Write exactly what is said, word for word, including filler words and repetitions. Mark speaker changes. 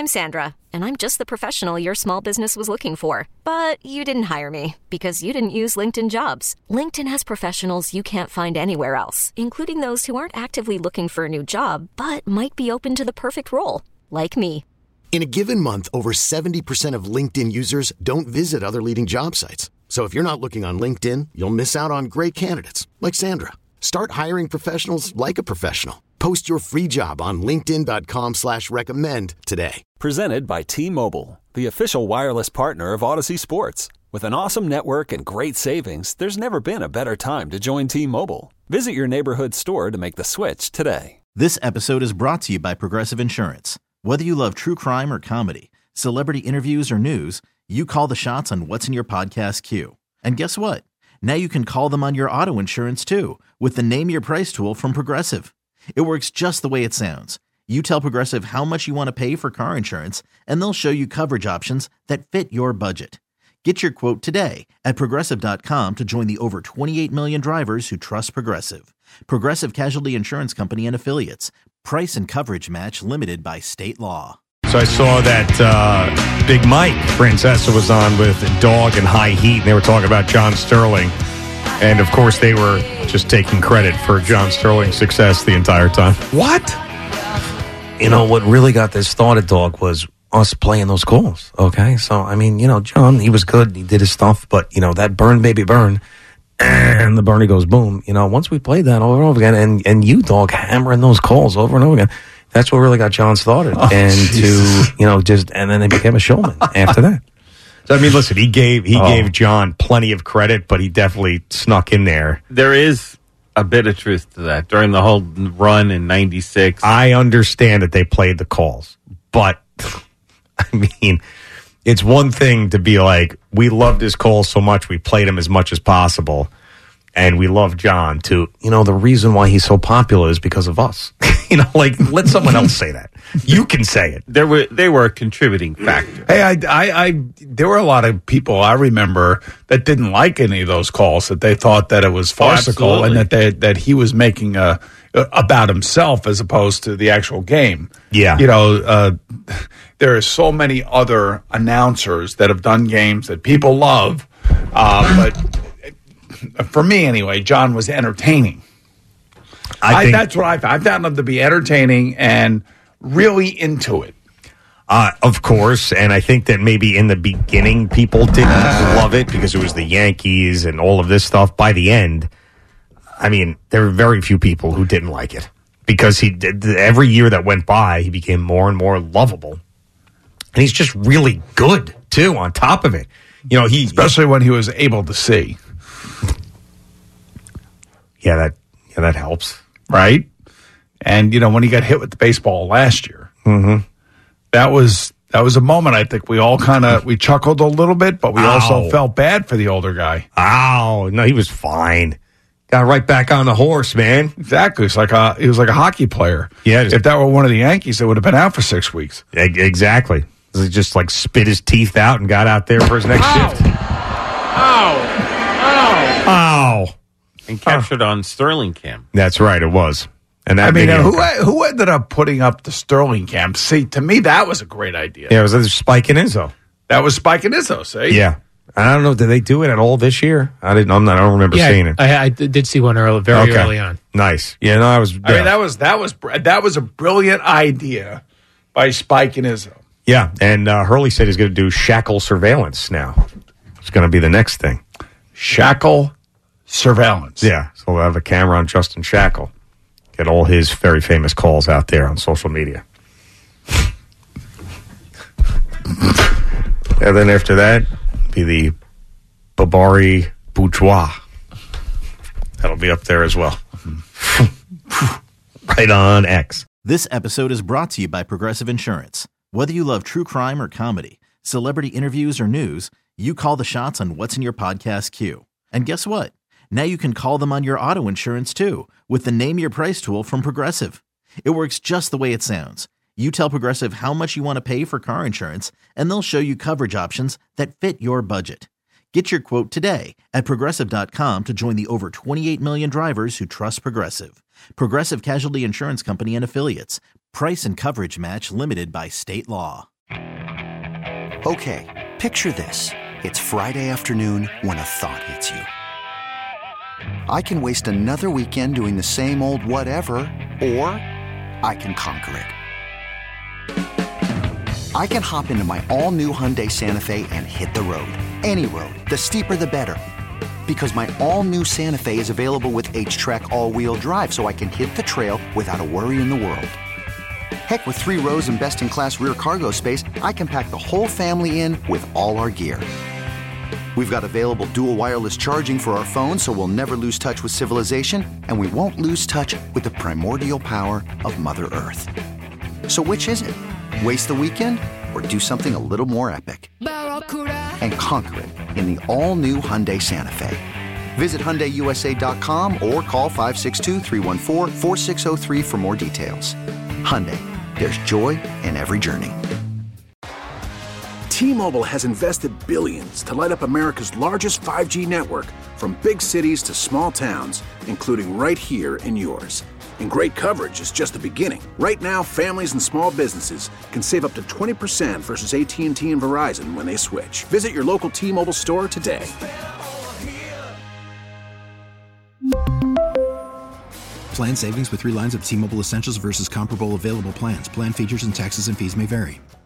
Speaker 1: I'm Sandra, and I'm just the professional your small business was looking for. But you didn't hire me because you didn't use LinkedIn Jobs. LinkedIn has professionals you can't find anywhere else, including those who aren't actively looking for a new job, but might be open to the perfect role, like me.
Speaker 2: In a given month, over seventy percent of LinkedIn users don't visit other leading job sites. So if you're not looking on LinkedIn, you'll miss out on great candidates like Sandra. Start hiring professionals like a professional. Post your free job on linkedin dot com slash recommend today.
Speaker 3: Presented by T-Mobile, the official wireless partner of Odyssey Sports. With an awesome network and great savings, there's never been a better time to join T-Mobile. Visit your neighborhood store to make the switch today.
Speaker 4: This episode is brought to you by Progressive Insurance. Whether you love true crime or comedy, celebrity interviews or news, you call the shots on what's in your podcast queue. And guess what? Now you can call them on your auto insurance too with the Name Your Price tool from Progressive. It works just the way it sounds. You tell Progressive how much you want to pay for car insurance, and they'll show you coverage options that fit your budget. Get your quote today at Progressive dot com to join the over twenty-eight million drivers who trust Progressive. Progressive Casualty Insurance Company and Affiliates. Price and coverage match limited by state law.
Speaker 5: So I saw that uh, Big Mike Francesa was on with Dog and High Heat, and they were talking about John Sterling. And, of course, they were just taking credit for John Sterling's success the entire time.
Speaker 6: What? You know, what really got this started, Dog, was us playing those calls, okay? So, I mean, you know, John, he was good. He did his stuff. But, you know, that burn, baby, burn, and the Bernie goes boom. You know, once we played that over and over again, and, and you, Dog, hammering those calls over and over again, that's what really got John started.
Speaker 5: Oh,
Speaker 6: and
Speaker 5: Jesus.
Speaker 6: to, you know, just, and then he became a showman after that.
Speaker 5: So, I mean, listen, he gave he
Speaker 6: Oh.
Speaker 5: gave John plenty of credit, but he definitely snuck in there.
Speaker 7: There is a bit of truth to that. During the whole run in ninety-six,
Speaker 5: I understand that they played the calls, but, I mean, it's one thing to be like, we loved his calls so much, we played him as much as possible, and we love John, to,
Speaker 6: You know, the reason why he's so popular is because of us.
Speaker 5: you know, like, let someone else say that. You can say it.
Speaker 7: there were they were a contributing factor.
Speaker 8: Hey, I, I, I, there were a lot of people I remember that didn't like any of those calls, that they thought that it was farcical
Speaker 7: Oh,
Speaker 8: and that they, that he was making a, about himself as opposed to the actual game.
Speaker 5: Yeah.
Speaker 8: You know, uh, there are so many other announcers that have done games that people love, uh, but for me anyway, John was entertaining.
Speaker 5: I
Speaker 8: I,
Speaker 5: think,
Speaker 8: that's what I found. I found him to be entertaining and really into it.
Speaker 5: uh, of course, and I think that maybe in the beginning people didn't love it because it was the Yankees and all of this stuff. By the end, I mean, there were very few people who didn't like it because he did. Every year that went by, he became more and more lovable, and he's just really good too. On top of it, you know, he
Speaker 8: Especially when he was able to see.
Speaker 5: yeah that yeah that helps.
Speaker 8: Right? And, you know, when he got hit with the baseball last year,
Speaker 5: Mm-hmm.
Speaker 8: that was that was a moment I think we all kind of, we chuckled a little bit, but we
Speaker 5: Ow.
Speaker 8: also felt bad for the older guy.
Speaker 5: Oh no, he was fine. Got right back on the horse, man.
Speaker 8: Exactly. It's like a, he was like a hockey player.
Speaker 5: Yeah.
Speaker 8: If that were one of the Yankees, it would have been out for six weeks.
Speaker 5: E- Exactly. He just like spit his teeth out and got out there for his next
Speaker 7: Ow.
Speaker 5: shift.
Speaker 7: Ow! Ow!
Speaker 5: Oh,
Speaker 7: And captured on Sterling Cam.
Speaker 5: that's right. It was. And that
Speaker 8: I mean,
Speaker 5: video-
Speaker 8: who who ended up putting up the Sterling cam? See, to me, that was a great idea.
Speaker 5: Yeah, it was a Spike and Izzo.
Speaker 8: That was Spike and Izzo, see?
Speaker 5: Yeah. I don't know. Did they do it at all this year? I didn't. I'm not. I don't remember
Speaker 9: Yeah,
Speaker 5: seeing it.
Speaker 9: I, I did see one early, very
Speaker 5: Okay.
Speaker 9: early on.
Speaker 5: Nice. Yeah. No, I was.
Speaker 8: I mean, that was that was br- that was a brilliant idea by Spike and Izzo.
Speaker 5: yeah. And uh, Hurley said he's going to do shackle surveillance now. It's going to be the next thing.
Speaker 8: Shackle surveillance.
Speaker 5: Yeah. So we'll have a camera on Justin Shackle. Get all his very famous calls out there on social media. And then after that, be the Babari Bourgeois. That'll be up there as well. Right on X.
Speaker 4: This episode is brought to you by Progressive Insurance. Whether you love true crime or comedy, celebrity interviews or news, you call the shots on what's in your podcast queue. And guess what? Now you can call them on your auto insurance too with the Name Your Price tool from Progressive. It works just the way it sounds. You tell Progressive how much you want to pay for car insurance, and they'll show you coverage options that fit your budget. Get your quote today at Progressive dot com to join the over twenty-eight million drivers who trust Progressive. Progressive Casualty Insurance Company and Affiliates. Price and coverage match limited by state law.
Speaker 10: Okay, picture this. It's Friday afternoon when a thought hits you. I can waste another weekend doing the same old whatever, or I can conquer it. I can hop into my all-new Hyundai Santa Fe and hit the road. Any road. The steeper the better. Because my all-new Santa Fe is available with H-Track all-wheel drive, so I can hit the trail without a worry in the world. Heck, with three rows and best-in-class rear cargo space, I can pack the whole family in with all our gear. We've got available dual wireless charging for our phones, so we'll never lose touch with civilization, and we won't lose touch with the primordial power of Mother Earth. So which is it? Waste the weekend or do something a little more epic? And conquer it in the all-new Hyundai Santa Fe. Visit Hyundai U S A dot com or call five six two, three one four, four six zero three for more details. Hyundai, there's joy in every journey.
Speaker 11: T-Mobile has invested billions to light up America's largest five G network, from big cities to small towns, including right here in yours. And great coverage is just the beginning. Right now, families and small businesses can save up to twenty percent versus A T and T and Verizon when they switch. Visit your local T-Mobile store today.
Speaker 12: Plan savings with three lines of T-Mobile Essentials versus comparable available plans. Plan features and taxes and fees may vary.